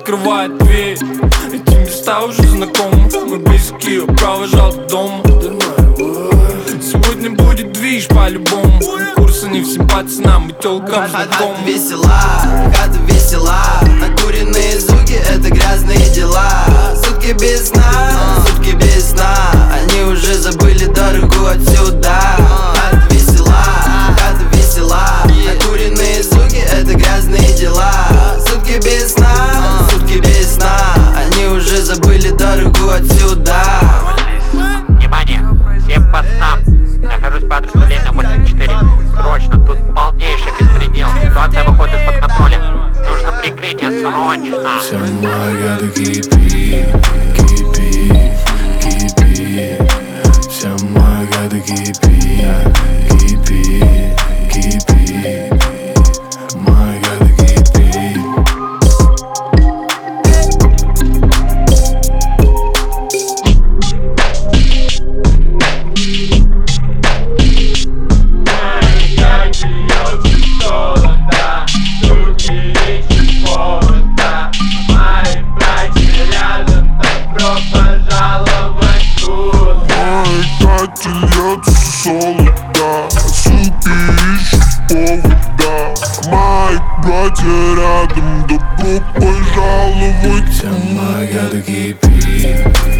открывает дверь. Эти места уже знакомы, мы близки, провожал до дома. Сегодня будет движ по-любому. Курсы не всем пацанам и тёлкам знакомы. Хата весела, накуренные звуки — это грязные дела. Сутки без сна, они уже забыли дорогу отсюда. Хата весела, накуренные звуки — это грязные дела. Сутки без сна, они уже забыли дорогу отсюда. Внимание, всем пацанам! Нахожусь по адресу Ленина 84. Срочно, тут полнейший беспредел. Ситуация выходит из-под контроля. Нужно прикрытие, срочно. Вся моя кипит, кипит, кипит. Вся моя кипит, кипит, кипит. Моя кипит. Солода, суки ищут повода. Мои братья рядом, добро пожаловать. Вся моя кипит.